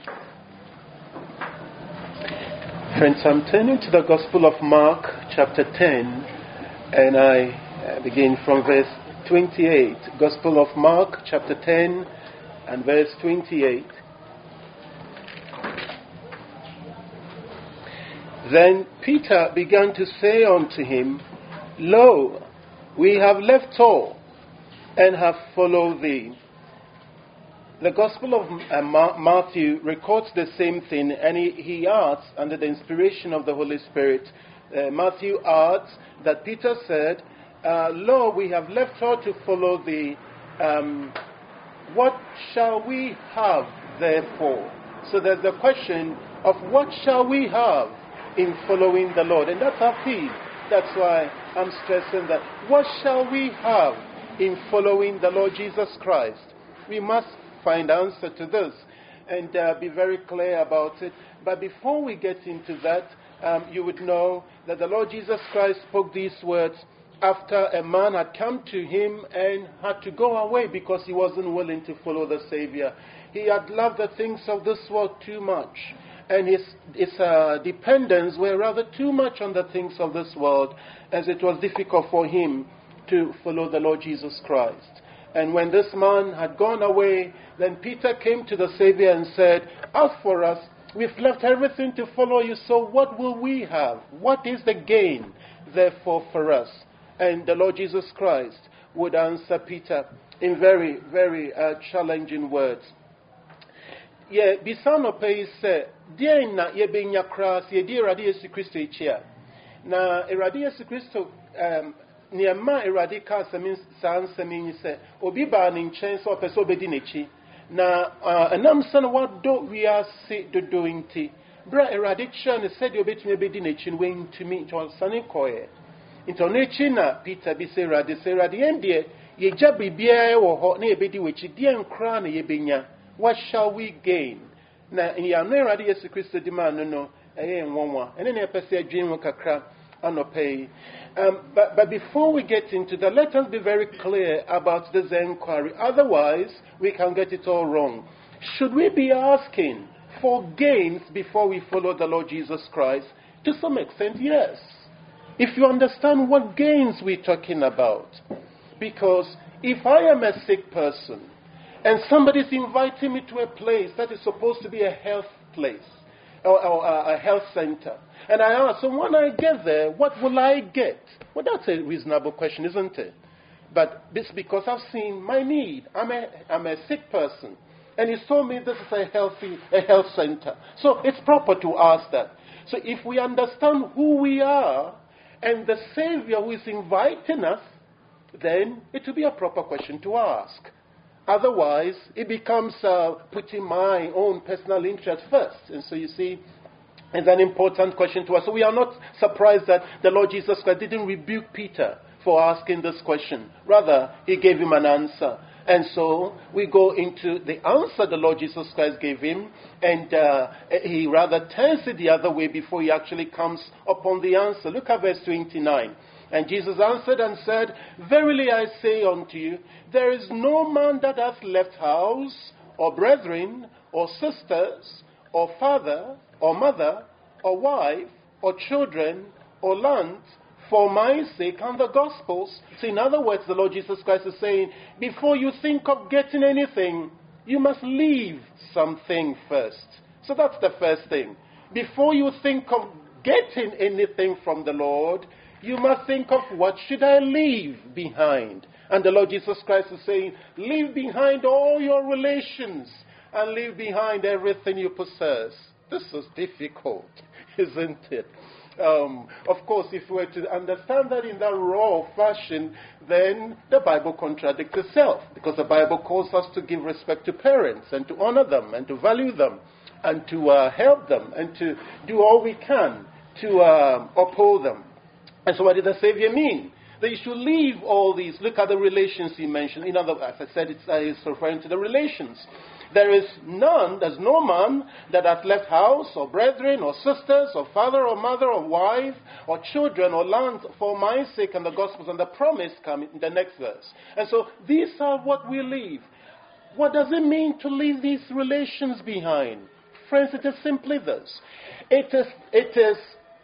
Friends, I'm turning to the Gospel of Mark, chapter 10, and I begin from verse 28. Gospel of Mark, chapter 10, and verse 28. Then Peter began to say unto him, Lo, we have left all, and have followed thee. The Gospel of Matthew records the same thing, and he adds, under the inspiration of the Holy Spirit, Matthew adds that Peter said, Lo, we have left all to follow thee. What shall we have, therefore? So there's the question of what shall we have in following the Lord? And that's our theme. That's why I'm stressing that. What shall we have in following the Lord Jesus Christ? We must find answer to this and be very clear about it. But before we get into that, you would know that the Lord Jesus Christ spoke these words after a man had come to him and had to go away because he wasn't willing to follow the Savior. He had loved the things of this world too much, and his dependence were rather too much on the things of this world, as it was difficult for him to follow the Lord Jesus Christ. And when this man had gone away, then Peter came to the Savior and said, As for us, we've left everything to follow you, so what will we have? What is the gain, therefore, for us? And the Lord Jesus Christ would answer Peter in very, very challenging words. Yeah, bisano pay se, dear na yebenya kras, ye dear Yesu Christo ichia. Na Yesu Christo, Niema eradika samin se obi ba ni nchen so pese obedi nechi na enam san what do we are say do nti bra eradiction said obetumi obedi nechi we ntumi to sane koye into nechi na Peter bi say radi ende ye gya bibia e wo ho na ebedi wechi die nkra na yebenya. What shall we gain? Na ya no eradi Yesu Kristo di man no eye nwonwa ene na pese adwen mu kakra anopay. But before we get into that, let us be very clear about this inquiry. Otherwise, we can get it all wrong. Should we be asking for gains before we follow the Lord Jesus Christ? To some extent, yes. If you understand what gains we're talking about. Because if I am a sick person and somebody's inviting me to a place that is supposed to be a health place, or a health center. And I ask, so when I get there, what will I get? Well, that's a reasonable question, isn't it? But this because I've seen my need. I'm a sick person. And he told me this is a health center. So it's proper to ask that. So if we understand who we are and the Savior who is inviting us, then it will be a proper question to ask. Otherwise, it becomes putting my own personal interest first. And so you see, it's an important question to us. So we are not surprised that the Lord Jesus Christ didn't rebuke Peter for asking this question. Rather, he gave him an answer. And so we go into the answer the Lord Jesus Christ gave him, and he rather turns it the other way before he actually comes upon the answer. Look at verse 29. And Jesus answered and said, Verily I say unto you, there is no man that hath left house, or brethren, or sisters, or father, or mother, or wife, or children, or land, for my sake and the gospel's. So in other words, the Lord Jesus Christ is saying, before you think of getting anything, you must leave something first. So that's the first thing. Before you think of getting anything from the Lord, you must think of what should I leave behind. And the Lord Jesus Christ is saying, leave behind all your relations and leave behind everything you possess. This is difficult, isn't it? Of course, if we were to understand that in that raw fashion, then the Bible contradicts itself, because the Bible calls us to give respect to parents and to honor them and to value them and to help them and to do all we can to uphold them. And so what did the Savior mean? That you should leave all these. Look at the relations he mentioned. In other words, as I said, it's referring to the relations. There's no man that hath left house, or brethren, or sisters, or father, or mother, or wife, or children, or land, for my sake and the gospel's, and the promise come in the next verse. And so these are what we leave. What does it mean to leave these relations behind? friends, it is simply this. It is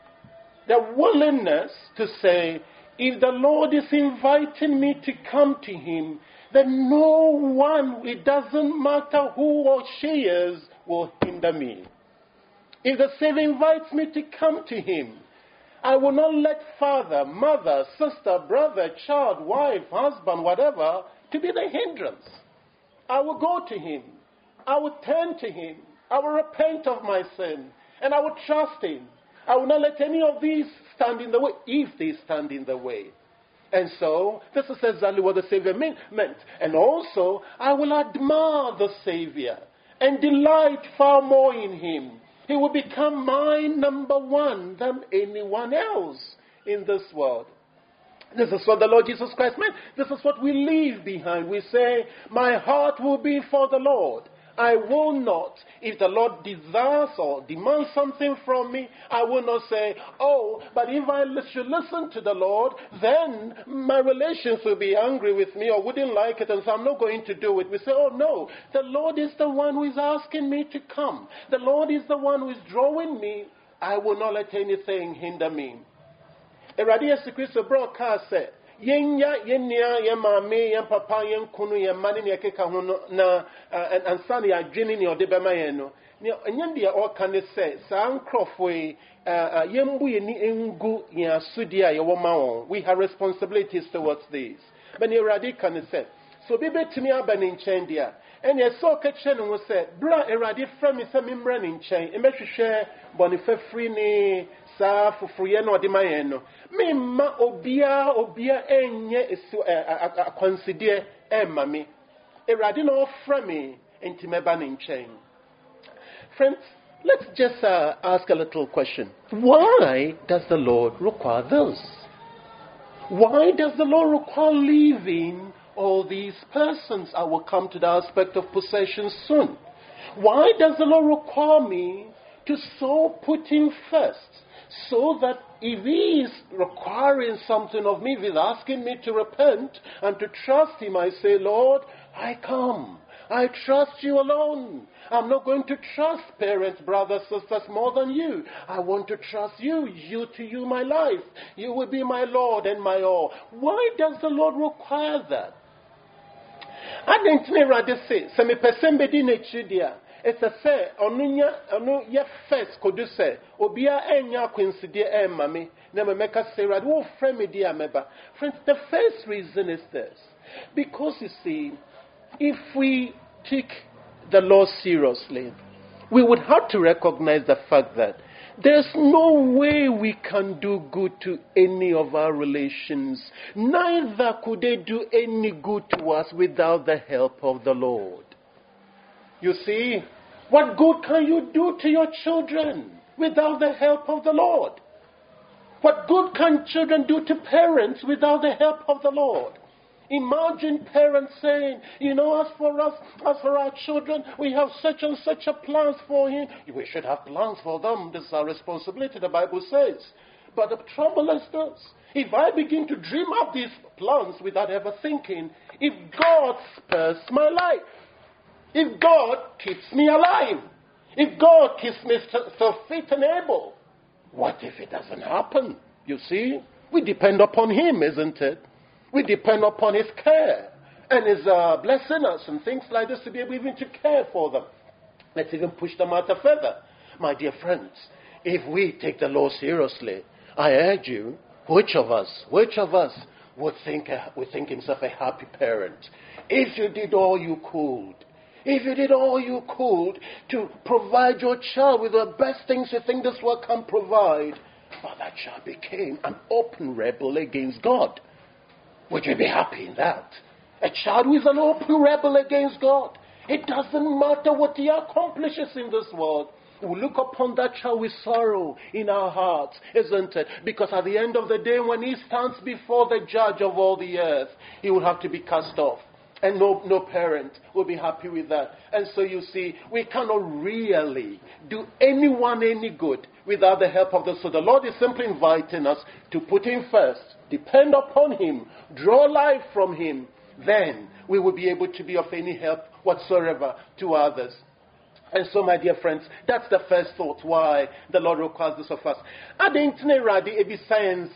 the willingness to say, if the Lord is inviting me to come to him, then no one, it doesn't matter who or she is, will hinder me. If the Savior invites me to come to him, I will not let father, mother, sister, brother, child, wife, husband, whatever, to be the hindrance. I will go to him. I will turn to him. I will repent of my sin. And I will trust him. I will not let any of these stand in the way, if they stand in the way. And so, this is exactly what the Savior meant. And also, I will admire the Savior and delight far more in him. He will become my number one than anyone else in this world. This is what the Lord Jesus Christ meant. This is what we leave behind. We say, my heart will be for the Lord. I will not, if the Lord desires or demands something from me, I will not say, oh, but if I should listen to the Lord, then my relations will be angry with me or wouldn't like it, and so I'm not going to do it. We say, oh no, the Lord is the one who is asking me to come. The Lord is the one who is drawing me. I will not let anything hinder me. Eradi Yesu Kristo broadcast said, yenya yenya yemame yem papa yen kunu yem mani ne keka ho na ansa ne adwene ne odebema yen no ne enye de o ka ne se sa nkrofo yembu yeni engu yen asudi a ye wo ma won. We have responsibilities towards these. But Eradi ka ne se so bi betimi aba ne nchen dia ene so ka kire ne wo se bra Eradi fra mi se mi mra ne nchen e mehwehwe bone fafri ne sa fufuye no de mayen no memma obia enye consider emma me Eradi no ofra me enti meba ne nchen. Friends, let's just ask a little question. Why does the Lord require this? Why does the Lord require leaving all these persons? I will come to the aspect of possession soon. Why does the Lord require me to so put him first? So that if he is requiring something of me, if he's asking me to repent and to trust him, I say, Lord, I come. I trust you alone. I'm not going to trust parents, brothers, sisters more than you. I want to trust you. You to you my life. You will be my Lord and my all. Why does the Lord require that? I didn't rather say, "Semi pesembedi nechidia." It's a say, onu ye first could say, obia enya coincide mami, never make us say, right, wo frame dia meba. Friends, the first reason is this. Because you see, if we take the law seriously, we would have to recognize the fact that there's no way we can do good to any of our relations. Neither could they do any good to us without the help of the Lord. You see, what good can you do to your children without the help of the Lord? What good can children do to parents without the help of the Lord? Imagine parents saying, you know, as for us, as for our children, we have such and such a plans for him. We should have plans for them. This is our responsibility, the Bible says. But the trouble is this. If I begin to dream up these plans without ever thinking, if God spares my life, if God keeps me alive, if God keeps me so fit and able, what if it doesn't happen? You see, we depend upon him, isn't it? We depend upon his care and his blessing us and things like this to be able even to care for them. Let's even push the matter further. My dear friends, if we take the law seriously, I urge you, which of us would think himself a happy parent if you did all you could? If you did all you could to provide your child with the best things you think this world can provide, but that child became an open rebel against God, would you be happy in that? A child who is an open rebel against God. It doesn't matter what he accomplishes in this world. We look upon that child with sorrow in our hearts, isn't it? Because at the end of the day, when he stands before the judge of all the earth, he will have to be cast off. And no parent will be happy with that. And so you see, we cannot really do anyone any good without the help of the. So the Lord is simply inviting us to put him first, depend upon him, draw life from him. Then we will be able to be of any help whatsoever to others. And so, my dear friends, that's the first thought why the Lord requires this of us. Adentine radi ebi science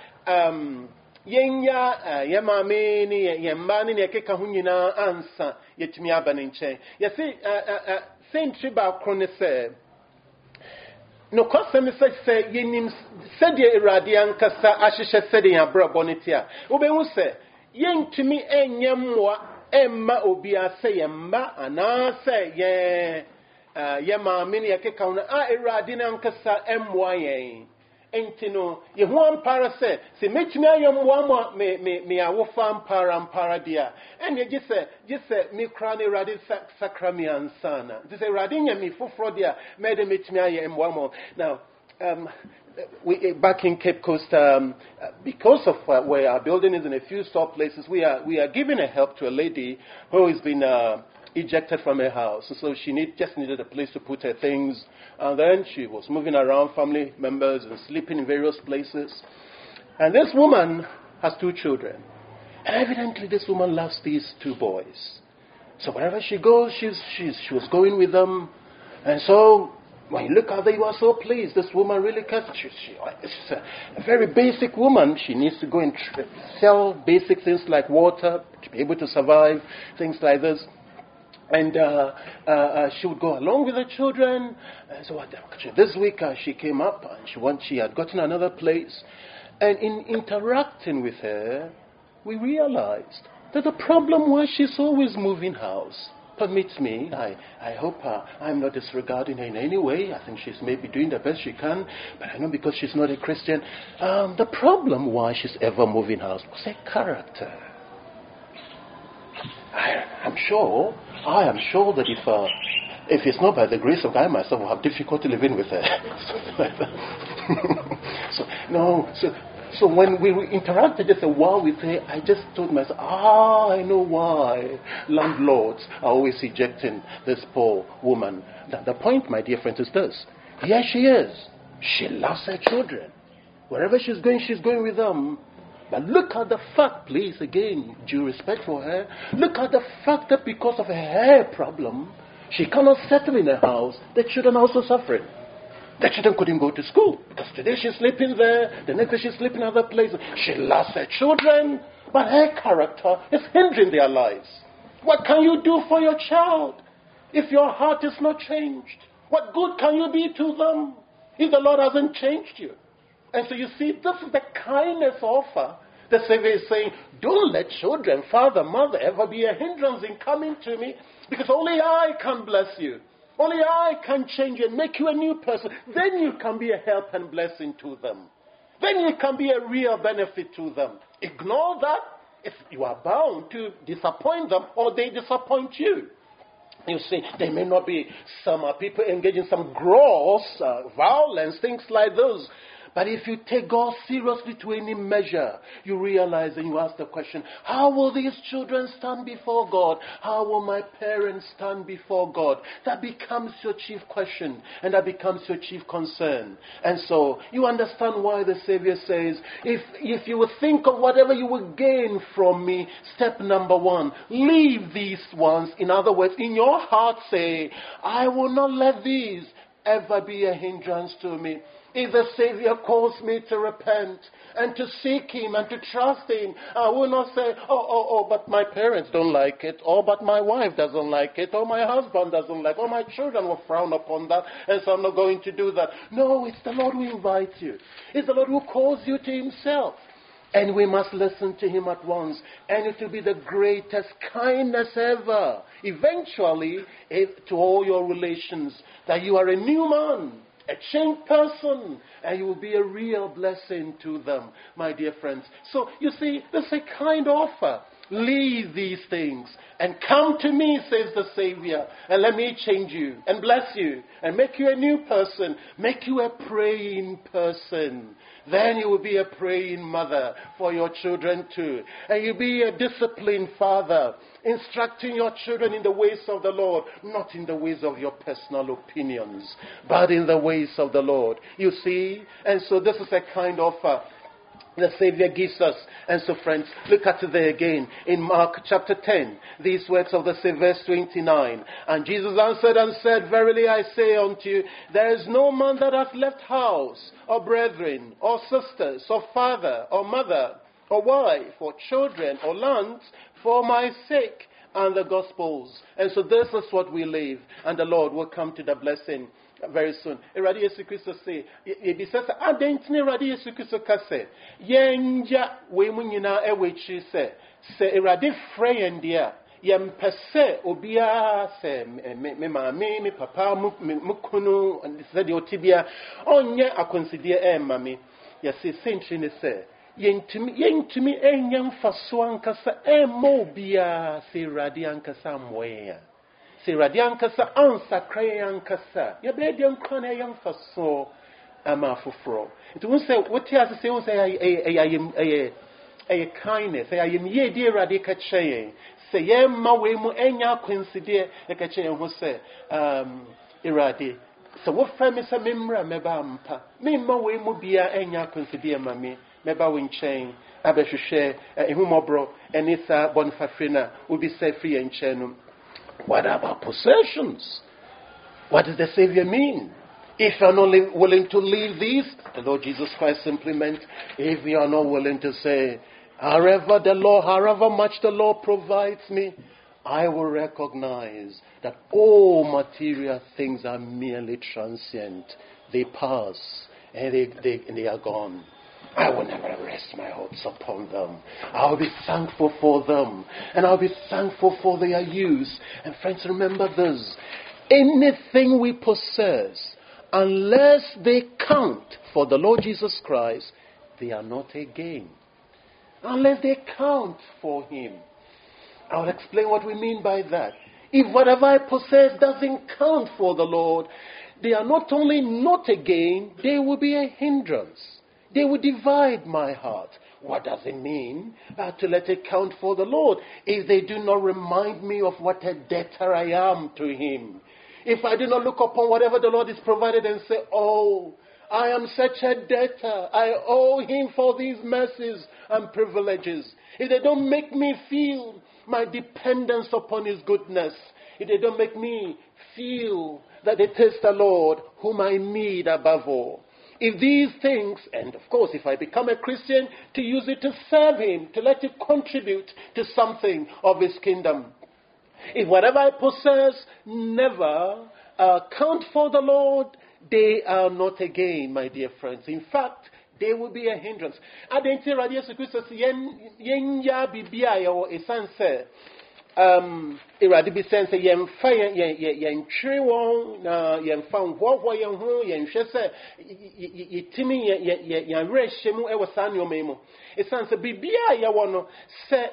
yenya yemame ni yemba ni ekeka ho nyina ansa yetimi aba ne nkyɛn. Yɛse sentry ba kro ne sɛ no kwasɛm sɛ yenim sɛdeɛ Awurade ankasa ahyehyɛ sɛdeɛ abrabɔ ne te a wobɛhu sɛ yɛntumi ɛnyɛ mmoa ɛmma obi asɛ yɛmba anaasɛ yɛmaame ne yɛkeka ho no Awurade no ankasa ɛmmoa yɛn. Enti no yehu ampara sɛ metumi ayɛ mmoa ma me awofa ampara dia ɛne gye sɛ me kra ne Awurade sakra me ansana nti sɛ Awurade nya me foforo dia mɛde metumi ayɛ mmoa ma. Now we back in Cape Coast, because of where our building is in a few store places, we are giving a help to a lady who has been ejected from her house. So she just needed a place to put her things. And then she was moving around family members and sleeping in various places. And this woman has 2 children. And evidently this woman loves these 2 boys. So wherever she goes, she was going with them. And so when you look at her, you are so pleased. This woman really cares. She's a very basic woman. She needs to go and sell basic things like water to be able to survive, things like this. And she would go along with the children. So this week she came up and she had gotten another place. And in interacting with her, we realized that the problem was she's always moving house. Permits me, I hope I'm not disregarding her in any way. I think she's maybe doing the best she can. But I know because she's not a Christian, the problem why she's ever moving house was her character. I am sure that if it's not by the grace of God, I myself will have difficulty living with her. So when we interacted just a while with her, I just told myself, I know why landlords are always ejecting this poor woman. The point, my dear friends, is this. Here she is. She loves her children. Wherever she's going with them. But look at the fact, please, again, due respect for her, look at the fact that because of her hair problem, she cannot settle in her house. The children are also suffering. The children couldn't go to school because today she's sleeping there, the next day she's sleeping other places. She loves her children, but her character is hindering their lives. What can you do for your child if your heart is not changed? What good can you be to them if the Lord hasn't changed you? And so you see, this is the kindness offer. The Savior is saying, don't let children, father, mother, ever be a hindrance in coming to me, because only I can bless you. Only I can change you and make you a new person. Then you can be a help and blessing to them. Then you can be a real benefit to them. Ignore that, if you are bound to disappoint them or they disappoint you. You see, there may not be some people engaging in some gross violence, things like those. But if you take God seriously to any measure, you realize and you ask the question, how will these children stand before God? How will my parents stand before God? That becomes your chief question, and that becomes your chief concern. And so you understand why the Savior says, if you would think of whatever you will gain from me, step number 1, leave these ones. In other words, in your heart say, I will not let these ever be a hindrance to me. If the Savior calls me to repent and to seek Him and to trust Him, I will not say, but my parents don't like it, or but my wife doesn't like it, or my husband doesn't like it, or my children will frown upon that, and so I'm not going to do that. No, it's the Lord who invites you. It's the Lord who calls you to Himself. And we must listen to Him at once. And it will be the greatest kindness ever, eventually, to all your relations, that you are a new man, a changed person, and you will be a real blessing to them, my dear friends. So, you see, this is a kind offer. Leave these things and come to me, says the Savior, and let me change you and bless you and make you a new person, make you a praying person. Then you will be a praying mother for your children too. And you'll be a disciplined father, instructing your children in the ways of the Lord, not in the ways of your personal opinions, but in the ways of the Lord. You see? And so this is a kind of the Savior gives us. And so, friends, look at it there again in Mark chapter 10. These words of the Savior, verse 29. And Jesus answered and said, Verily I say unto you, there is no man that hath left house, or brethren, or sisters, or father, or mother, or wife, or children, or lands, for my sake and the gospels. And so this is what we live. And the Lord will come to the blessing very soon. Eradi Yesu Kristo say, ebi sasa adentine Eradi Yesu Kristo ka say, yenja we mu nyina ewechi say, Eradi frɛ yɛn dia, yɛmpɛ sɛ obia sɛ me maame, me papa, me kunu, sɛ de otibia onye akonsidie ɛma me. Yɛse sentry ne sɛ, yɛntumi enya mfaso ankasa ɛma obia sɛ Eradi ankasa mmoya. Se radiankasa ansa krayankasa ya bedi ankwana yamfaso ama foforo nti won say wote ase say won say kindness say ayem ye di Erade ka kyeye say yemma we mu enya akonside e ka kyeye ho say Erade so wo fa me say memra meba ampa memma we mu bia enya akonside ma me meba wo nkyɛn abɛhwehwɛ ehumɔbro enisa bonfafrina obi say free nkyɛn. What about possessions? What does the Savior mean? If you are not willing to leave these, the Lord Jesus Christ simply meant, if you are not willing to say, however much the Lord provides me, I will recognize that all material things are merely transient. They pass and they are gone. I will never rest my hopes upon them. I'll be thankful for them. And I'll be thankful for their use. And friends, remember this. Anything we possess, unless they count for the Lord Jesus Christ, they are not a gain. Unless they count for Him. I'll explain what we mean by that. If whatever I possess doesn't count for the Lord, they are not only not a gain, they will be a hindrance. They will divide my heart. What does it mean to let it count for the Lord? If they do not remind me of what a debtor I am to Him. If I do not look upon whatever the Lord has provided and say, oh, I am such a debtor. I owe Him for these mercies and privileges. If they don't make me feel my dependence upon His goodness. If they don't make me feel that it is the Lord whom I need above all. If these things, and of course if I become a Christian, to use it to serve Him, to let it contribute to something of His kingdom. If whatever I possess never count for the Lord, they are not a gain, my dear friends. In fact, they will be a hindrance. Adenti Erade Yesu Kristo si yenya bibia ya wo esanse Erade bi sense yemfa yentwe won na yemfa nhwohwo yen ho yenhwe se yitimi yanrehye e wosan nyomemu esanse bibia ya wo no se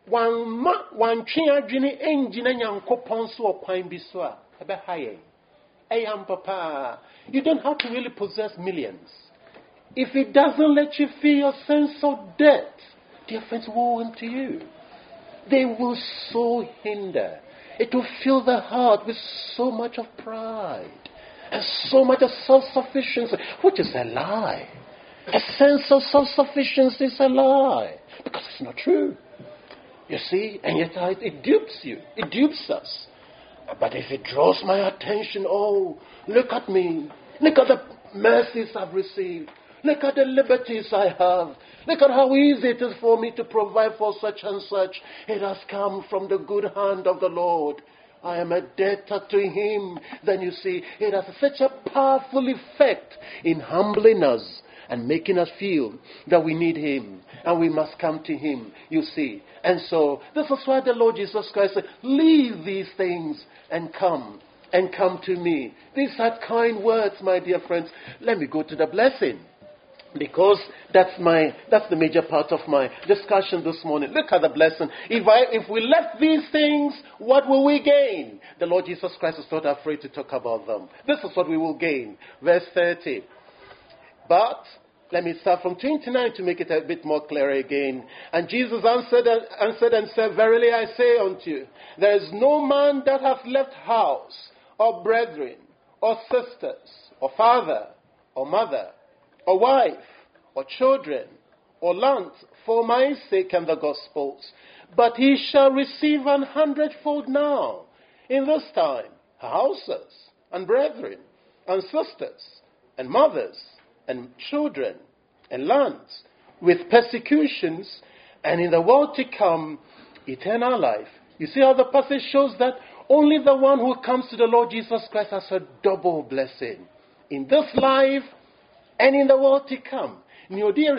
wantwe adwene engina nyankopon so okwan bi so a ebe haye eyam papa. You don't have to really possess millions. If it doesn't let you feel your sense of debt, dear friends, woe unto you. They will so hinder. It will fill the heart with so much of pride and so much of self-sufficiency, which is a lie. A sense of self-sufficiency is a lie because it's not true. You see, and yet it dupes you. It dupes us. But if it draws my attention, oh, look at me. Look at the mercies I've received. Look at the liberties I have. Look at how easy it is for me to provide for such and such. It has come from the good hand of the Lord. I am a debtor to Him. Then you see, it has such a powerful effect in humbling us and making us feel that we need Him and we must come to Him, you see. And so, this is why the Lord Jesus Christ said, leave these things and come to me. These are kind words, my dear friends. Let me go to the blessing. Because that's the major part of my discussion this morning. Look at the blessing. If we left these things, what will we gain? The Lord Jesus Christ is not afraid to talk about them. This is what we will gain. Verse 30. But let me start from 29 to make it a bit more clear again. And Jesus answered and said, Verily I say unto you, there is no man that hath left house, or brethren, or sisters, or father, or mother, or wife, or children, or lands for my sake and the gospel's, but he shall receive 100-fold now, in this time, houses, and brethren, and sisters, and mothers, and children, and lands, with persecutions, and in the world to come, eternal life. You see how the passage shows that only the one who comes to the Lord Jesus Christ has a double blessing. In this life, and in the world to come. But what did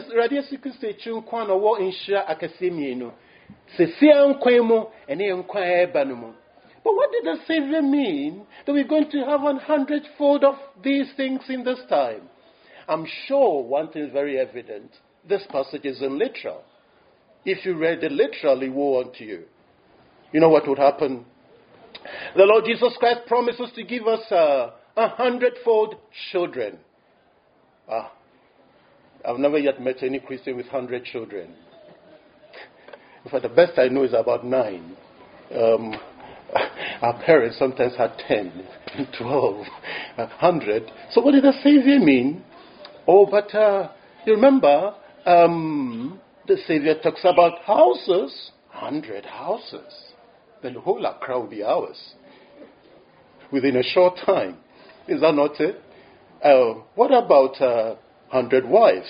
the Savior mean? That we're going to have 100-fold of these things in this time. I'm sure one thing is very evident. This passage isn't literal. If you read it literally, woe unto you. You know what would happen? The Lord Jesus Christ promises to give us 100-fold children. I've never yet met any Christian with 100 children. In fact, the best I know is about 9. Our parents sometimes had 10, 12, 100. So what did the Savior mean? Oh, but you remember, the Savior talks about houses, 100 houses. Then the whole Accra will be ours within a short time. Is that not it? What about 100 wives?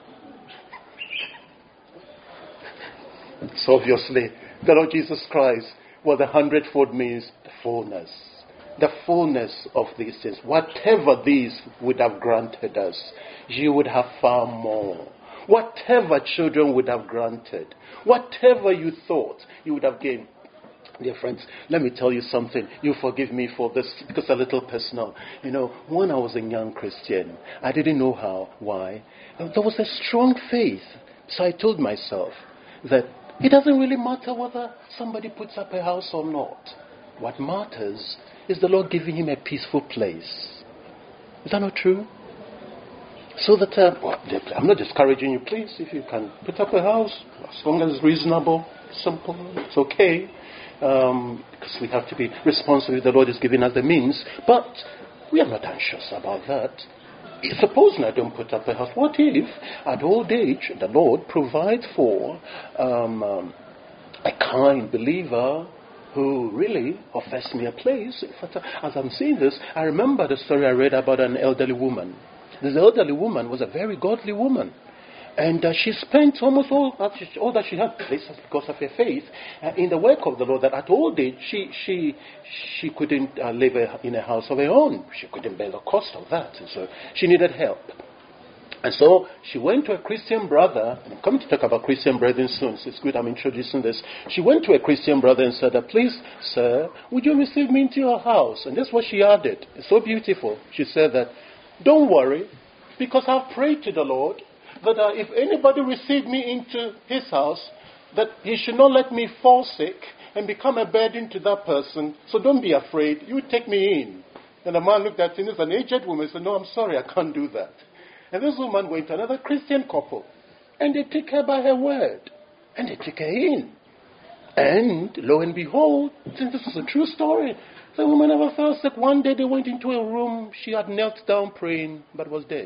So obviously, the Lord Jesus Christ, what the 100-fold means, the fullness. The fullness of these things. Whatever these would have granted us, you would have far more. Whatever children would have granted, whatever you thought, you would have gained. Dear friends, let me tell you something. You forgive me for this because a little personal. You know, when I was a young Christian, I didn't know how, why. There was a strong faith. So I told myself that it doesn't really matter whether somebody puts up a house or not. What matters is the Lord giving him a peaceful place. Is that not true? So that, I'm not discouraging you, please, if you can put up a house, as long as it's reasonable, simple, it's okay. Because we have to be responsible. The Lord is giving us the means. But we are not anxious about that. Supposing I don't put up a house, what if at old age the Lord provides for a kind believer who really offers me a place? In fact, as I'm seeing this, I remember the story I read about an elderly woman. This elderly woman was a very godly woman. And she spent almost all that she had because of her faith in the work of the Lord. That at old age she couldn't live in a house of her own. She couldn't bear the cost of that, and so she needed help. And so she went to a Christian brother. And I'm coming to talk about Christian brethren soon. So it's good I'm introducing this. She went to a Christian brother and said, "Please, sir, would you receive me into your house?" And this is what she added. It's so beautiful. She said that, "Don't worry, because I've prayed to the Lord that if anybody received me into his house, that he should not let me fall sick and become a burden to that person. So don't be afraid. You take me in." And the man looked at him as an aged woman and said, "No, I'm sorry, I can't do that." And this woman went to another Christian couple. And they took her by her word. And they took her in. And lo and behold, since this is a true story, the woman never fell sick. One day they went into a room. She had knelt down praying, but was dead.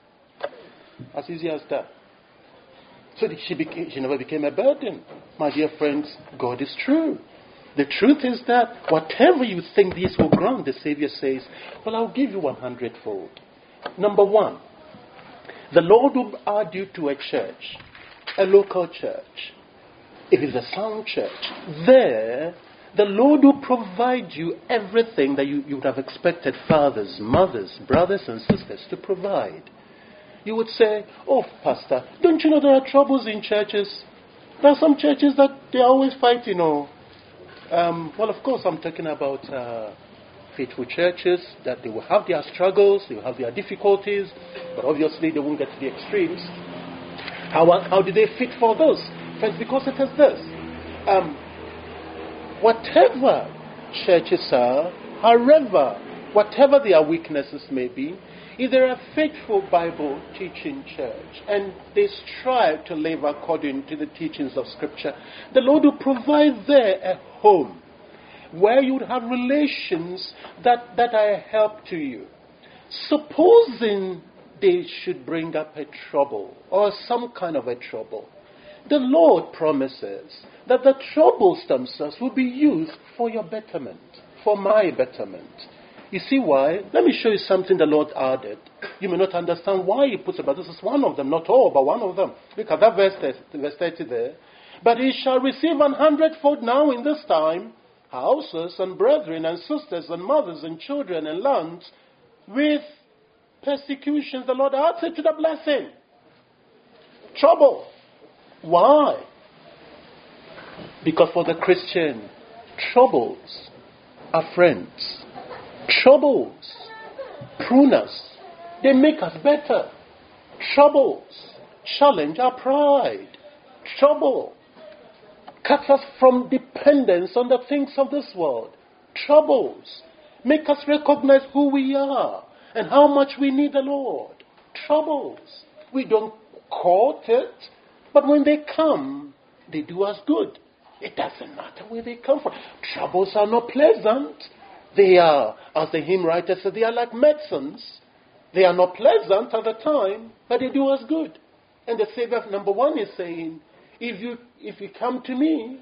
As easy as that. So she never became a burden. My dear friends, God is true. The truth is that whatever you think these will grant, the Savior says, well, I'll give you 100-fold. Number one, the Lord will add you to a church, a local church. If it's a sound church, there, the Lord will provide you everything that you would have expected fathers, mothers, brothers and sisters to provide. You would say, "Oh, Pastor, don't you know there are troubles in churches? There are some churches that they are always fighting." Well, of course, I'm talking about faithful churches, that they will have their struggles, they will have their difficulties, but obviously they won't get to the extremes. How do they fit for those? Friends, because it is this. Whatever churches are, however, whatever their weaknesses may be, if they're a faithful Bible teaching church and they strive to live according to the teachings of Scripture, the Lord will provide there a home where you would have relations that are a help to you. Supposing they should bring up a trouble or some kind of a trouble, the Lord promises that the troubles themselves will be used for your betterment, for my betterment. You see why? Let me show you something the Lord added. You may not understand why he puts it, but this is one of them, not all, but one of them. Look at that verse 30 there. But he shall receive 100-fold now in this time, houses and brethren and sisters and mothers and children and lands, with persecutions. The Lord adds it to the blessing. Trouble. Why? Because for the Christian, troubles are friends. Troubles prune us. They make us better. Troubles challenge our pride. Trouble cuts us from dependence on the things of this world. Troubles make us recognize who we are and how much we need the Lord. Troubles, we don't court it, but when they come, they do us good. It doesn't matter where they come from. Troubles are not pleasant. They are, as the hymn writer said, they are like medicines. They are not pleasant at the time, but they do us good. And the Savior, number one, is saying, if you come to me,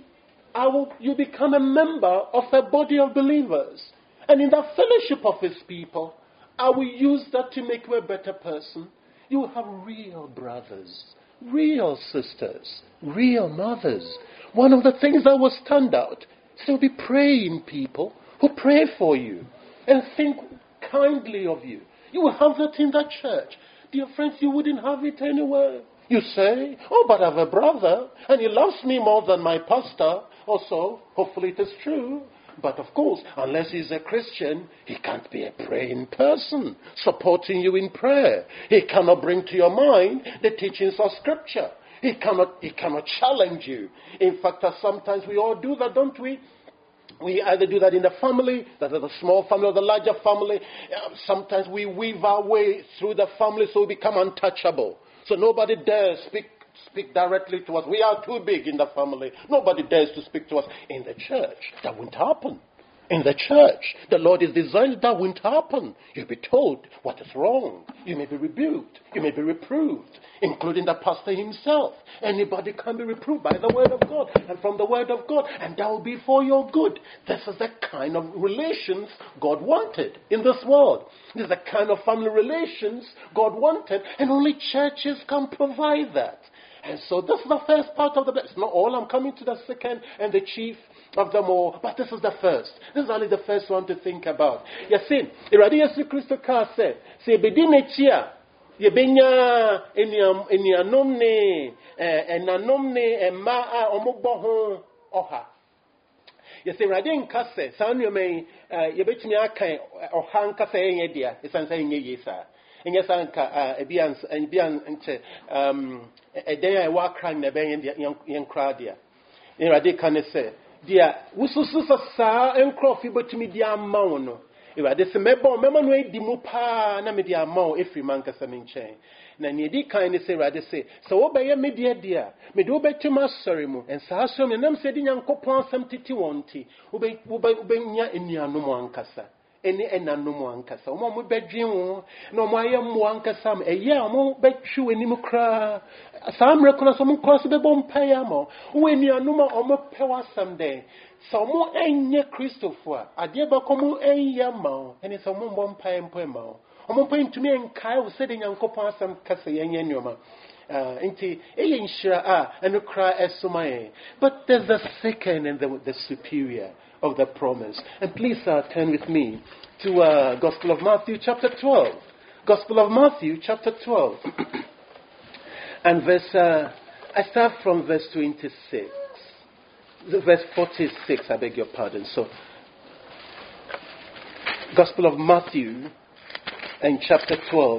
you become a member of a body of believers. And in the fellowship of his people, I will use that to make you a better person. You will have real brothers, real sisters, real mothers. One of the things that will stand out is there will be praying people who pray for you and think kindly of you. You will have that in the church. Dear friends, you wouldn't have it anywhere. You say, oh, but I have a brother and he loves me more than my pastor. Also, hopefully it is true. But of course, unless he's a Christian, he can't be a praying person, supporting you in prayer. He cannot bring to your mind the teachings of Scripture. He cannot challenge you. In fact, sometimes we all do that, don't we? We either do that in the family, that is the small family or the larger family. Sometimes we weave our way through the family so we become untouchable. So nobody dares speak directly to us. We are too big in the family. Nobody dares to speak to us. In the church, that won't happen. In the church, the Lord is designed that won't happen. You'll be told what is wrong. You may be rebuked. You may be reproved, including the pastor himself. Anybody can be reproved by the word of God and from the word of God, and that will be for your good. This is the kind of relations God wanted in this world. This is the kind of family relations God wanted, and only churches can provide that. And so this is the first part of the blessing. Not all, I'm coming to the second and the chief of them all, but this is the first. This is only the first one to think about. You see, Iradi Yesu Christo ka said, "Se bedine chia, ye benya enianom ne enanom ne emma a omogbo ho oha." You see, Iradi nka se, sanyo me ye betimi akan oha nka se enye dia, esan se enye yesa. Enye sanka ebian nche eden a wa kran na ben yen kra dia. Iradi kan se dia wususu sa enkrofi betumi dia mawo no ewade se mebo mema no edi mu pa na me dia mawo efri manka samenchen na ne edi kan ne se ewade se so wo beye me dia me do betuma sori mu ensa aso me nam se di nyankopon asem titi wonti wo be nya enuanom ankasa eni enanom ankasa omo mo bedwen wo na omo ayem wo ankasa am eye omo betwi enim kra samre kono so mo cross be bom pa ya mo wo enuanom omo pewa sam de so mo enye Christopher ade ba komo enye ma eni so mo bom pa empo ma omo pa ntumi enkai wo se de nyankopon asam kasa yenye nyoma inti eye nshira enu kra esumaye. But there's the second and the superior of the promise. And please turn with me to Gospel of Matthew chapter 12. Gospel of Matthew chapter 12. And I start from verse 26. Verse 46, I beg your pardon. So, Gospel of Matthew and chapter 12.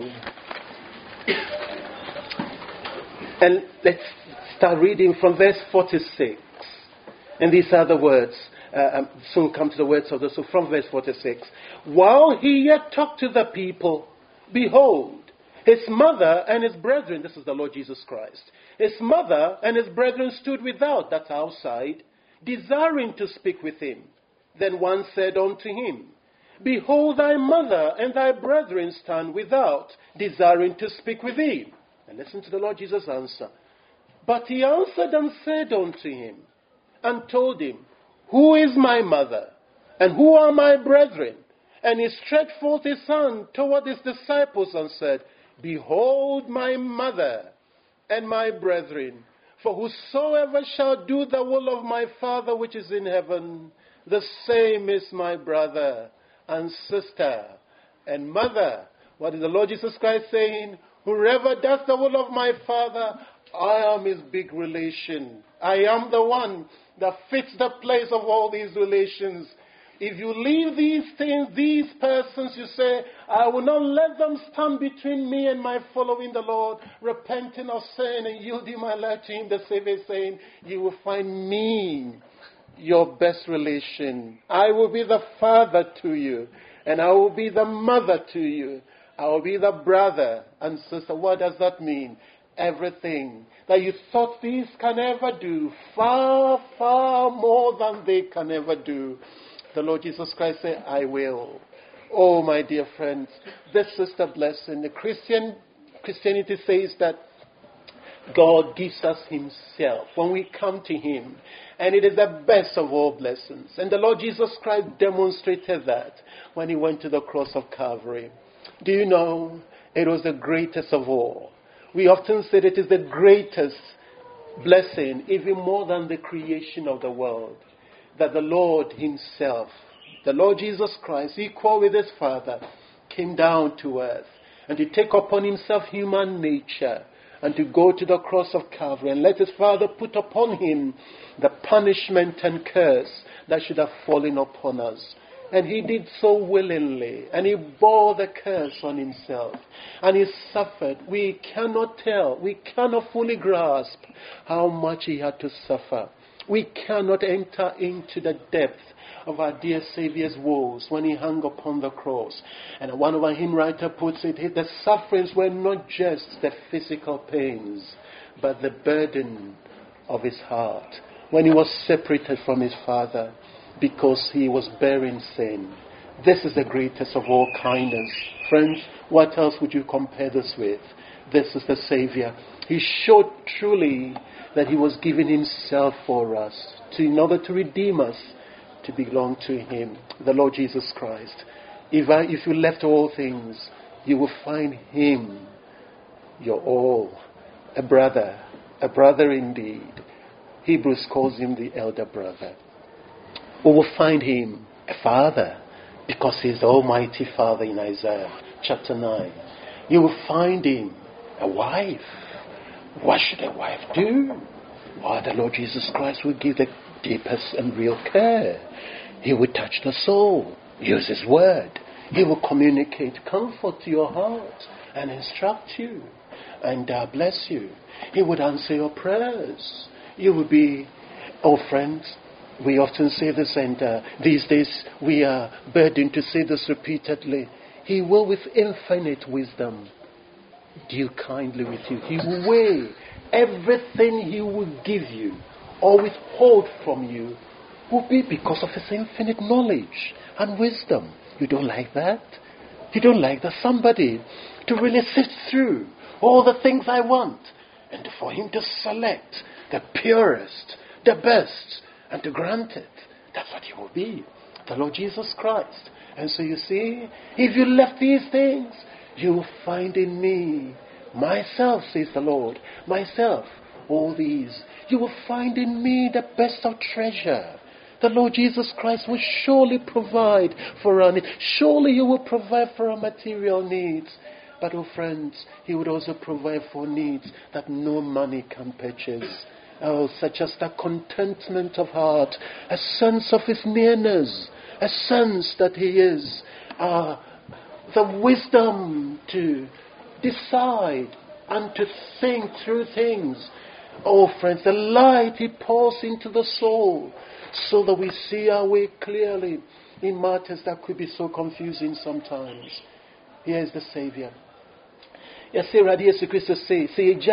And let's start reading from verse 46. And these are the words. Soon come to the words of the so from verse 46. While he yet talked to the people, behold, his mother and his brethren, this is the Lord Jesus Christ, his mother and his brethren stood without, that's outside, desiring to speak with him. Then one said unto him, Behold, thy mother and thy brethren stand without, desiring to speak with thee. And listen to the Lord Jesus' answer. But he answered and said unto him, and told him, Who is my mother, and who are my brethren? And he stretched forth his hand toward his disciples and said, Behold my mother and my brethren. For whosoever shall do the will of my Father which is in heaven, the same is my brother and sister and mother. What is the Lord Jesus Christ saying? Whoever does the will of my Father, I am his big relation. I am the one that fits the place of all these relations. If you leave these things, these persons, you say, I will not let them stand between me and my following the Lord, repenting of sin and yielding my life to him, the Savior is saying, you will find me your best relation. I will be the father to you, and I will be the mother to you. I will be the brother and sister. What does that mean? Everything that you thought these can ever do, far, far more than they can ever do. The Lord Jesus Christ said, I will. Oh, my dear friends, this is the blessing. The Christianity says that God gives us himself when we come to him. And it is the best of all blessings. And the Lord Jesus Christ demonstrated that when he went to the cross of Calvary. Do you know, it was the greatest of all. We often say it is the greatest blessing, even more than the creation of the world. That the Lord himself, the Lord Jesus Christ, equal with his Father, came down to earth and to take upon himself human nature and to go to the cross of Calvary and let his Father put upon him the punishment and curse that should have fallen upon us. And he did so willingly, and he bore the curse on himself, and he suffered. We cannot tell, we cannot fully grasp how much he had to suffer. We cannot enter into the depth of our dear Savior's woes when he hung upon the cross. And one of our hymn writer puts it, the sufferings were not just the physical pains, but the burden of his heart when he was separated from his Father because he was bearing sin. This is the greatest of all kindness. Friends, what else would you compare this with? This is the Savior. He showed truly that he was giving himself for us in order to redeem us, to belong to him, the Lord Jesus Christ. If you left all things, you will find him, your all, a brother indeed. Hebrews calls him the elder brother. We will find him a father, because he is the Almighty Father in Isaiah chapter 9. You will find him a wife. What should a wife do? Why, the Lord Jesus Christ will give the deepest and real care. He will touch the soul, use his word. He will communicate comfort to your heart and instruct you and bless you. He would answer your prayers. You will be, oh friends, we often say this, and these days we are burdened to say this repeatedly. He will, with infinite wisdom, deal kindly with you. He will weigh everything he will give you or withhold from you will be because of his infinite knowledge and wisdom. You don't like that? You don't like that? Somebody to really sift through all the things I want and for him to select the purest, the best, and to grant it. That's what he will be. The Lord Jesus Christ. And so you see, if you left these things, you will find in me, myself, says the Lord, myself, all these. You will find in me the best of treasure. The Lord Jesus Christ will surely provide for our needs. Surely he will provide for our material needs. But, oh friends, he would also provide for needs that no money can purchase. Oh, such as the contentment of heart, a sense of his nearness, a sense that he is, the wisdom to decide and to think through things. Oh, friends, the light he pours into the soul so that we see our way clearly in matters that could be so confusing sometimes. Here is the Savior. Yes, Yesu Christ say,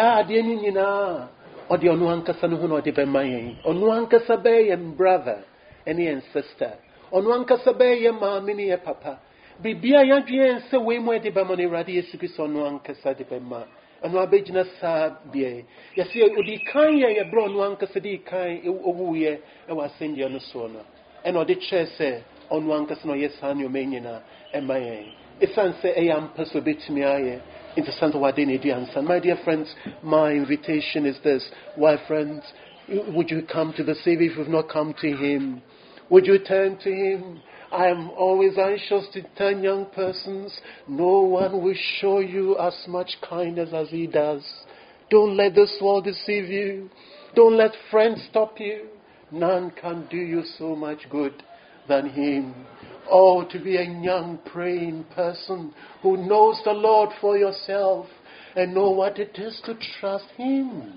Odi onu ankasa no hu na odi be man yen. Onu ankasa be yen brother, any and sister. Ono ankasa bɛyɛ maame ne yɛ papa. Bibia yadwen sɛ we mu de bɛma no Awurade Yesu Kristo ono ankasa de bɛma. Ano abegyina saa bia. Yɛsɛ odi kan yɛ yɛbrɛ ono ankasa di kan owuye ɛwɔ asɛndeɛ no so no. Ɛna ɔde kyerɛ sɛ ono ankasa no yɛ saa nneɛma nyinaa ɛma yɛn. Ɛsan sɛ ɛyɛ ampa so betumi ayɛ. Interessant what they need to understand. My dear friends, my invitation is this. Why, friends? Would you come to the Savior if you've not come to Him? Would you turn to Him? I am always anxious to tell young persons, no one will show you as much kindness as He does. Don't let this world deceive you. Don't let friends stop you. None can do you so much good than Him. Oh, to be a young praying person who knows the Lord for yourself and know what it is to trust Him.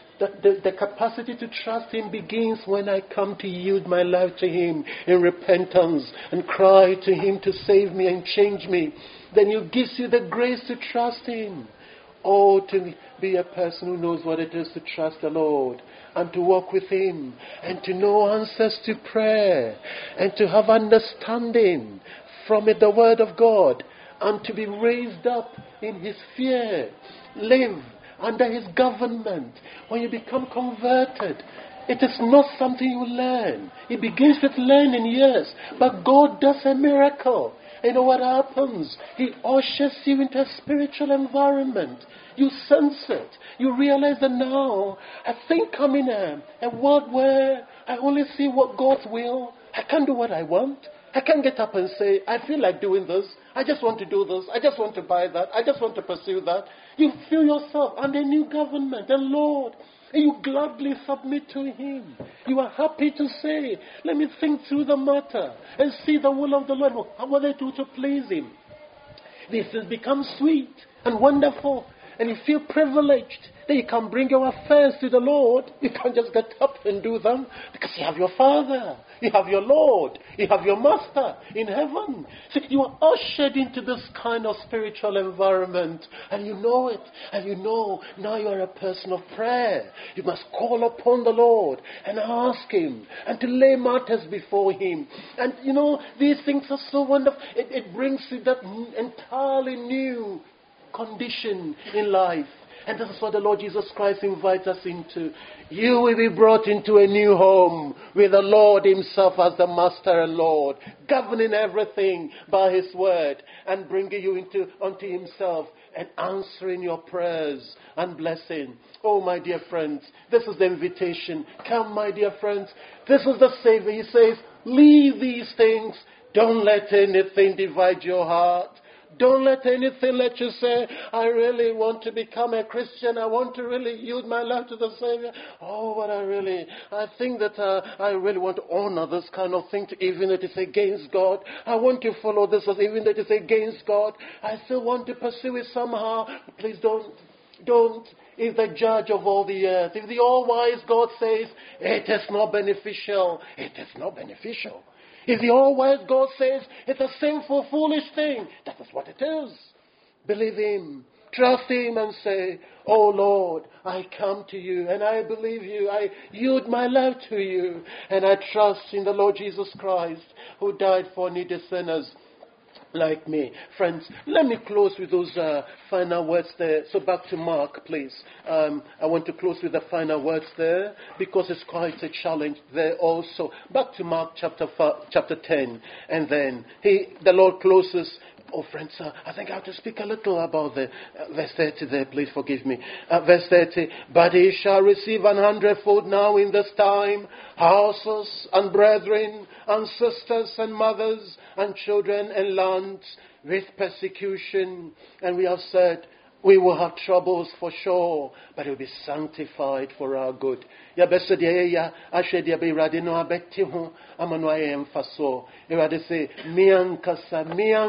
The capacity to trust Him begins when I come to yield my life to Him in repentance and cry to Him to save me and change me. Then He gives you the grace to trust Him. Oh, to be a person who knows what it is to trust the Lord and to walk with Him and to know answers to prayer and to have understanding from it, the Word of God, and to be raised up in His fear. Live under His government. When you become converted, it is not something you learn. It begins with learning, yes, but God does a miracle. You know what happens? He ushers you into a spiritual environment. You sense it. You realize that now, I think I'm in a world where I only see what God's will. I can't do what I want. I can't get up and say, I feel like doing this. I just want to do this. I just want to buy that. I just want to pursue that. You feel yourself under a new government, the Lord. And you gladly submit to Him. You are happy to say, let me think through the matter and see the will of the Lord. How will I do to please Him? This has become sweet and wonderful. And you feel privileged that you can bring your affairs to the Lord. You can't just get up and do them because you have your Father, you have your Lord, you have your Master in heaven. So you are ushered into this kind of spiritual environment, and you know it, and you know now you are a person of prayer. You must call upon the Lord and ask Him and to lay matters before Him. And you know, these things are so wonderful. It brings you that entirely new condition in life. And this is what the Lord Jesus Christ invites us into. You will be brought into a new home with the Lord Himself as the Master and Lord, governing everything by His word and bringing you unto Himself and answering your prayers and blessing. Oh, my dear friends, this is the invitation. Come, my dear friends. This is the Savior. He says, leave these things. Don't let anything divide your heart. Don't let anything let you say, I really want to become a Christian. I want to really yield my life to the Savior. Oh, but I think that I really want to honor this kind of thing, even if it's against God. I want to follow this, even if it's against God. I still want to pursue it somehow. Please don't. Is the judge of all the earth. If the all-wise God says, it is not beneficial, it is not beneficial. If the all-wise God says it's a sinful, foolish thing, that is what it is. Believe Him. Trust Him and say, oh Lord, I come to You and I believe You. I yield my life to You. And I trust in the Lord Jesus Christ who died for needy sinners like me. Friends, let me close with those final words there. So back to Mark, please. I want to close with the final words there because it's quite a challenge there also. Back to Mark chapter 10. And then the Lord closes. Oh, friends, I think I have to speak a little about the verse 30 there. Please forgive me. Verse 30. But he shall receive 100-fold now in this time, houses and brethren and sisters and mothers and children and lands with persecution. And we have said, we will have troubles for sure, but it will be sanctified for our good. Ya besedia ya ashedia be rade no abeti ho amano aye mfaso. E rade say miankasa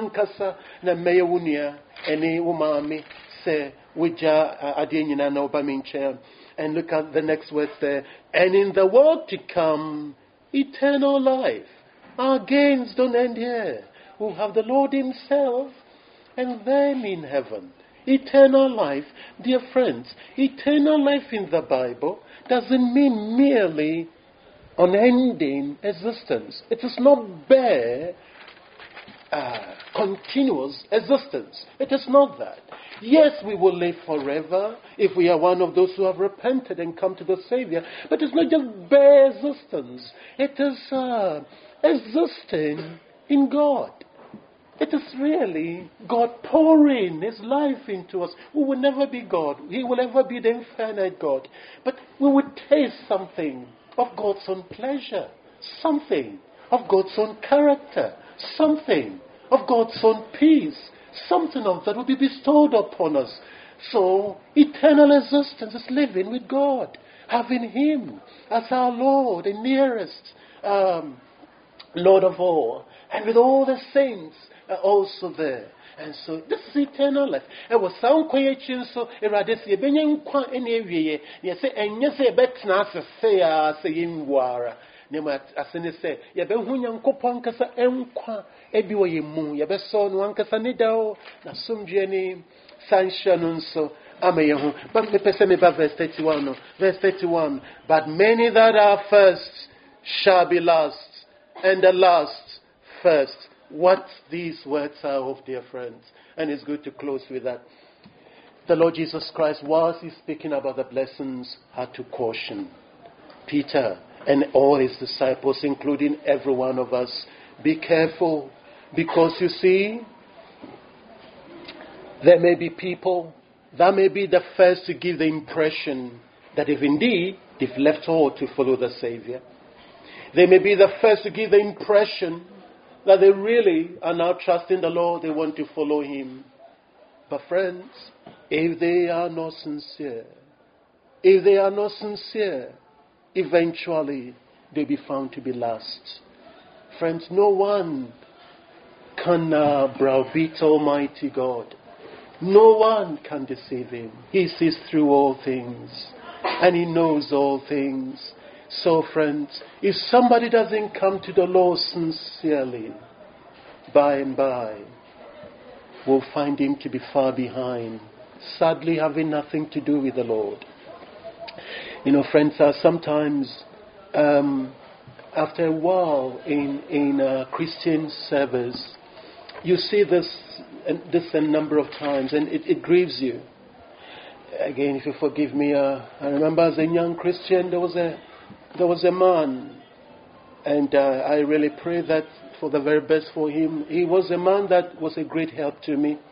na meye wunia eni wo maami say wija ade nyina na oba minche. And look at the next words there. And in the world to come, eternal life. Our gains don't end here. We'll have the Lord Himself and them in heaven. Eternal life, dear friends, eternal life in the Bible doesn't mean merely unending existence. It is not bare, continuous existence. It is not that. Yes, we will live forever if we are one of those who have repented and come to the Savior. But it's not just bare existence. It is existing in God. It is really God pouring His life into us. We will never be God. He will ever be the infinite God. But we will taste something of God's own pleasure, something of God's own character, something of God's own peace, something of that will be bestowed upon us. So, eternal existence is living with God, having Him as our Lord and nearest Lord of all, and with all the saints also there. And so this is eternal life. It was some question so eradisi benyen kwa enewiye. Ye say enye say betna say in wara. Nema asene say ye be hu Nyankopon kasa enkwa ebi wo yemu ye be so no ankasa ne dawo na somdwe ni sanction nso amaye hu. But me pese me ba verse 31 no. Verse 31. But many that are first shall be last, and the last first. What these words are of, dear friends. And it's good to close with that. The Lord Jesus Christ, whilst He's speaking about the blessings, had to caution Peter and all His disciples, including every one of us, be careful. Because you see, there may be people that may be the first to give the impression that if indeed they've left all to follow the Savior. They may be the first to give the impression that they really are now trusting the Lord, they want to follow Him. But friends, if they are not sincere, eventually they'll be found to be last. Friends, no one can browbeat Almighty God. No one can deceive Him. He sees through all things, and He knows all things. So friends, if somebody doesn't come to the Lord sincerely, by and by, we'll find him to be far behind, sadly having nothing to do with the Lord. You know, friends, sometimes after a while in a Christian service, you see this a number of times, and it grieves you. Again, if you forgive me, I remember as a young Christian, there was a man, and I really pray that for the very best for him. He was a man that was a great help to me.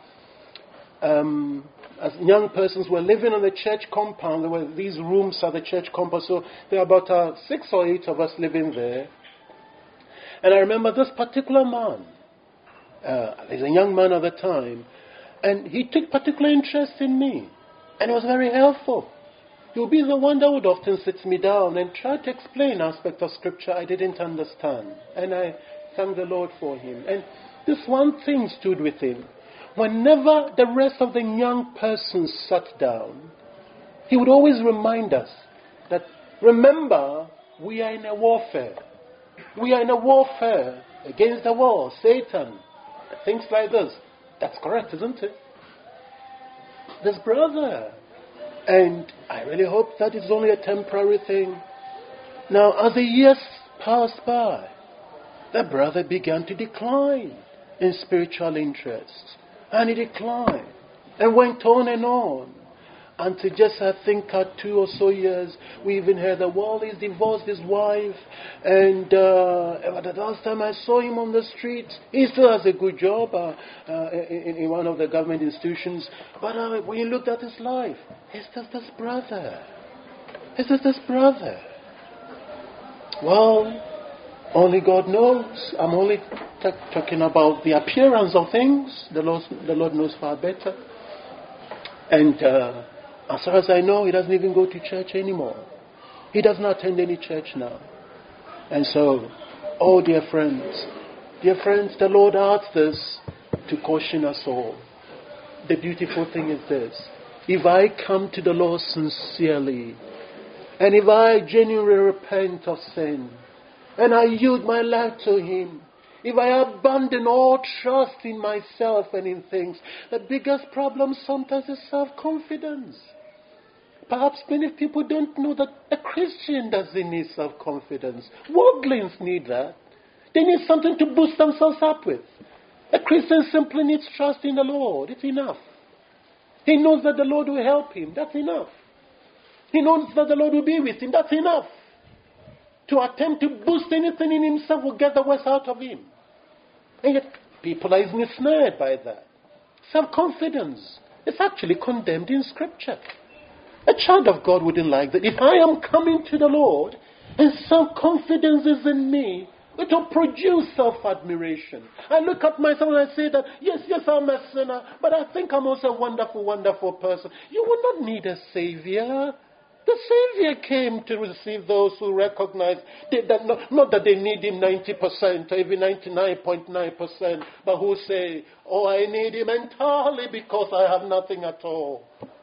As young persons were living on the church compound, there were these rooms at the church compound, so there were about 6 or 8 of us living there. And I remember this particular man, he's a young man at the time, and he took particular interest in me, and it was very helpful. He would be the one that would often sit me down and try to explain aspects of Scripture I didn't understand. And I thank the Lord for him. And this one thing stood with him. Whenever the rest of the young persons sat down, he would always remind us that, remember, we are in a warfare. We are in a warfare against the world, Satan, things like this. That's correct, isn't it? This brother. And I really hope that it's only a temporary thing. Now, as the years passed by, the brother began to decline in spiritual interest. And he declined and went on and on. Until just, I think, 2 or so years, we even heard that, well, he's divorced his wife. And the last time I saw him on the street, he still has a good job in one of the government institutions. But when you looked at his life, it's just this brother. It's just this brother. Well, only God knows. I'm only talking about the appearance of things. The Lord knows far better. And as far as I know, he doesn't even go to church anymore. He does not attend any church now. And so, oh dear friends, the Lord asks this to caution us all. The beautiful thing is this: if I come to the Lord sincerely, and if I genuinely repent of sin, and I yield my life to Him, if I abandon all trust in myself and in things, the biggest problem sometimes is self-confidence. perhaps many people don't know that a Christian doesn't need self-confidence. Worldlings need that. They need something to boost themselves up with. A Christian simply needs trust in the Lord. It's enough. He knows that the Lord will help him. That's enough. He knows that the Lord will be with him. That's enough. To attempt to boost anything in himself will get the worst out of him. And yet, people are easily snared by that. Self-confidence is actually condemned in Scripture. A child of God wouldn't like that. If I am coming to the Lord and self-confidence is in me, it will produce self-admiration. I look at myself and I say that, yes, I'm a sinner, but I think I'm also a wonderful, wonderful person. You will not need a Savior. The Savior came to receive those who recognize that not that they need Him 90% or even 99.9%, but who say, oh, I need Him entirely because I have nothing at all.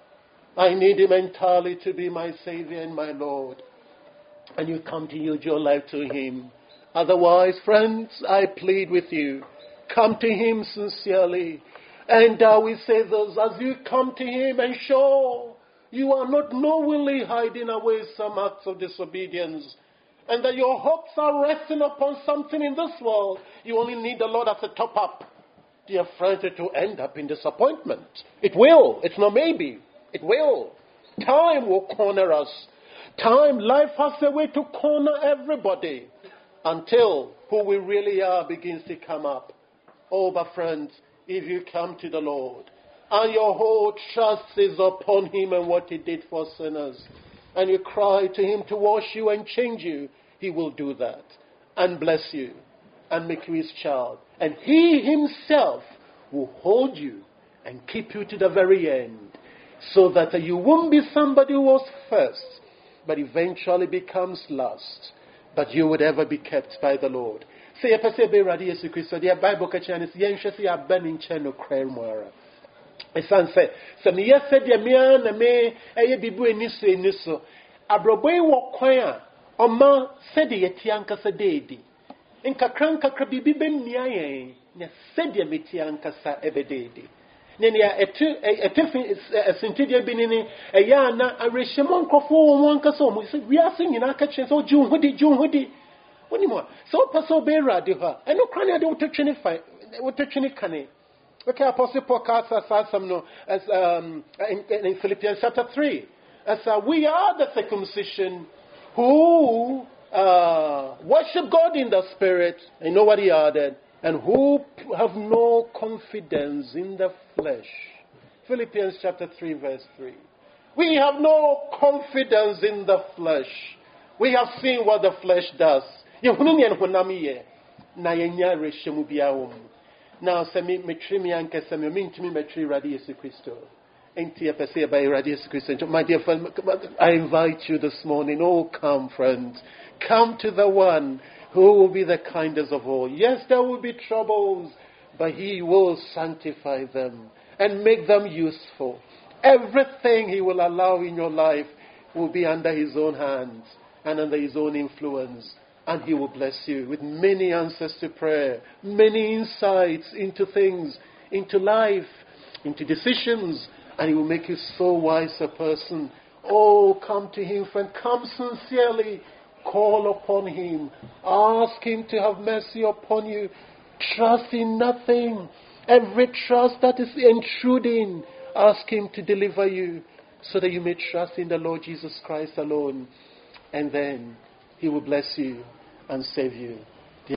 I need Him entirely to be my Savior and my Lord. And you come to yield your life to Him. Otherwise, friends, I plead with you, come to Him sincerely. And we say this, as you come to Him, ensure you are not knowingly hiding away some acts of disobedience, and that your hopes are resting upon something in this world. You only need the Lord as a top-up. Dear friends, it will end up in disappointment. It will. It's not maybe. It will. Time will corner us. Life has a way to corner everybody until who we really are begins to come up. Oh, but friends, if you come to the Lord, and your whole trust is upon Him and what He did for sinners, and you cry to Him to wash you and change you, He will do that and bless you and make you His child. And He Himself will hold you and keep you to the very end, so that you won't be somebody who was first, but eventually becomes last, but you would ever be kept by the Lord. Say, if I say, be ready, Jesus Christ, the Bible can is Yenshasi Aben Cheno Kremwara. Esan se me yese de me na me eye bibu eniso abroboi wo kwan a oma se de yeti ankasa deedi nkakran kakra bibi bemia yen na se de meti ankasa ebedeedi ne ne etu sintide binini eya na arehemo nkofo wo ankasa o mo se wiase nyina ka kyen so ju hudi woni mo so paso be rade ha eno kran ya de wototwene kane. Okay, Apostle Paul calls us in Philippians chapter 3. As we are the circumcision who worship God in the Spirit, and know what he added, and who have no confidence in the flesh. Philippians chapter 3 verse 3. We have no confidence in the flesh. We have seen what the flesh does. Now, semi metrimi anke semi mintimi metri radi Yesu Christo. Enti apese by radi Yesu Christo. My dear friend, I invite you this morning. Oh, come, friends, come to the one who will be the kindest of all. Yes, there will be troubles, but He will sanctify them and make them useful. Everything He will allow in your life will be under His own hands and under His own influence. And He will bless you with many answers to prayer, many insights into things, into life, into decisions. And He will make you so wise a person. Oh, come to Him, friend. Come sincerely. Call upon Him. Ask Him to have mercy upon you. Trust in nothing. Every trust that is intruding, ask Him to deliver you so that you may trust in the Lord Jesus Christ alone. And then He will bless you and save you.